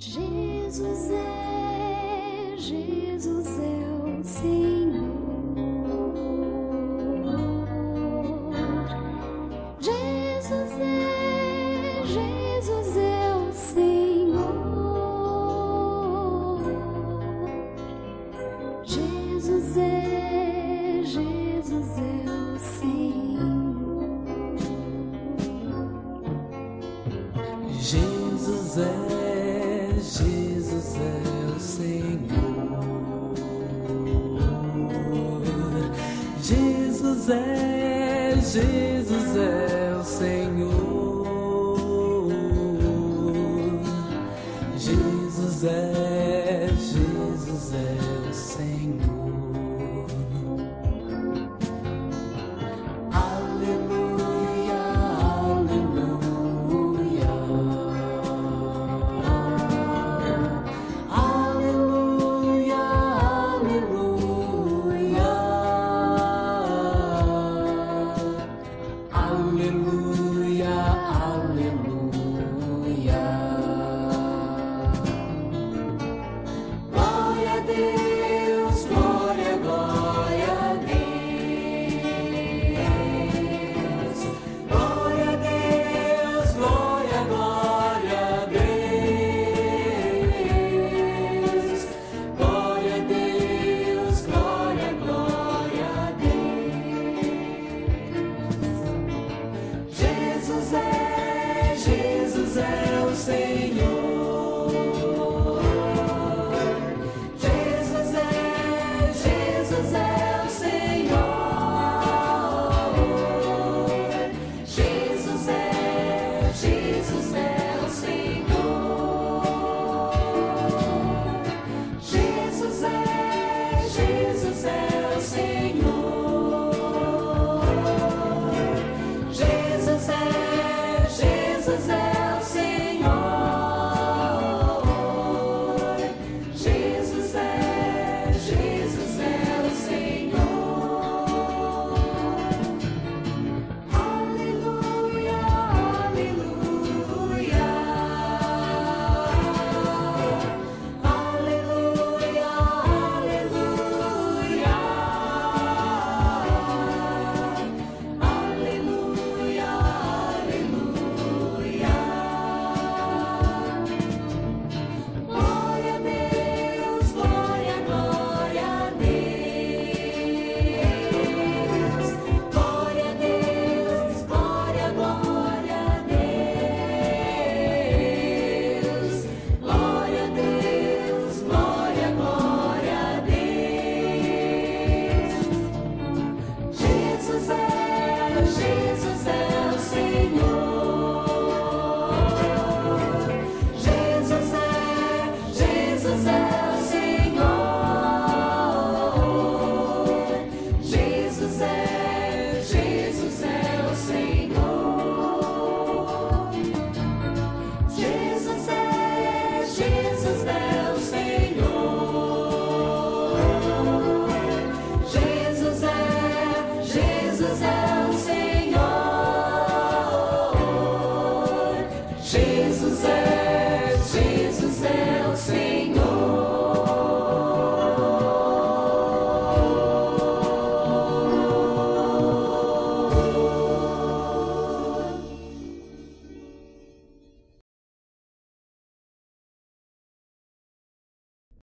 Jesus é o Senhor. Jesus é o Senhor. Jesus é o Senhor. Jesus é o Senhor. Jesus é o Senhor. Jesus é o Senhor. Aleluia, aleluia. Aleluia, aleluia. Aleluia, aleluia. Glória a Deus, glória, glória a Deus. Glória a Deus, glória, glória a Deus. Glória a Deus, glória, glória a Deus. Jesus é o Senhor. Jesus é o Senhor. Jesus é o Senhor. Jesus é o Senhor. Jesus é o Senhor. Jesus é o Senhor. Aleluia, aleluia. Aleluia, aleluia. Aleluia, aleluia. Glória a Deus, glória, glória a Deus. Glória a Deus, glória, glória a Deus. Glória a Deus, glória, glória a Deus. Jesus é o Senhor. Jesus é